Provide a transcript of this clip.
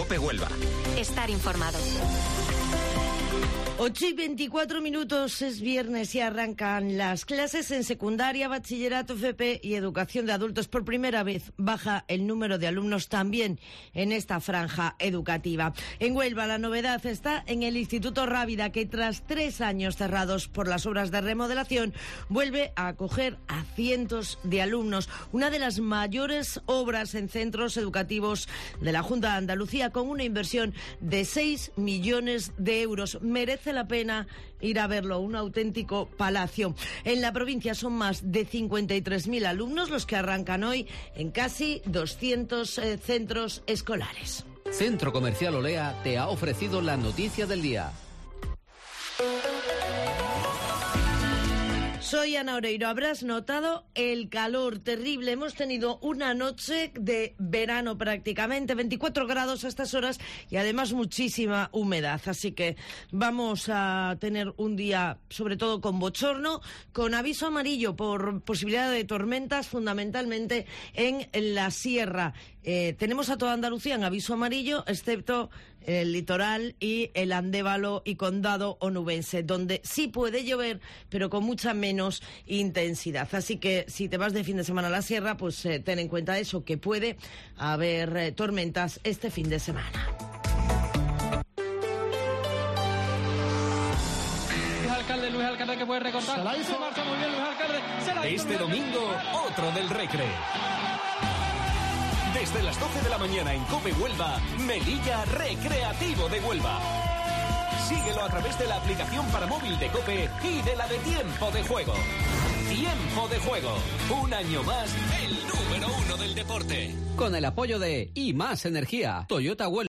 COPE Huelva. Estar informado. 8:24, es viernes y arrancan las clases en secundaria, bachillerato, FP y educación de adultos. Por primera vez baja el número de alumnos también en esta franja educativa. En Huelva la novedad está en el Instituto Rábida, que tras 3 años cerrados por las obras de remodelación vuelve a acoger a cientos de alumnos. Una de las mayores obras en centros educativos de la Junta de Andalucía, con una inversión de 6 millones de euros. Merece la pena ir a verlo, un auténtico palacio. En la provincia son más de 53.000 alumnos los que arrancan hoy en casi 200 centros escolares. Centro Comercial Olea te ha ofrecido la noticia del día. Soy Ana Oreiro. Habrás notado el calor terrible. Hemos tenido una noche de verano prácticamente, 24 grados a estas horas y además muchísima humedad. Así que vamos a tener un día sobre todo con bochorno, con aviso amarillo por posibilidad de tormentas, fundamentalmente en la sierra. Tenemos a toda Andalucía en aviso amarillo, excepto el litoral y el Andévalo y Condado Onubense, donde sí puede llover, pero con mucha menos intensidad. Así que si te vas de fin de semana a la sierra, pues ten en cuenta eso, que puede haber tormentas este fin de semana. Luis Alcalde que puede recortar. Se marcha muy bien Luis Alcalde. Este domingo, otro del Recre. Desde las 12 de la mañana en COPE Huelva, Melilla Recreativo de Huelva. Síguelo a través de la aplicación para móvil de COPE y de la de Tiempo de Juego. Tiempo de Juego, un año más, el número 1 del deporte. Con el apoyo de Y Más Energía, Toyota Huelva.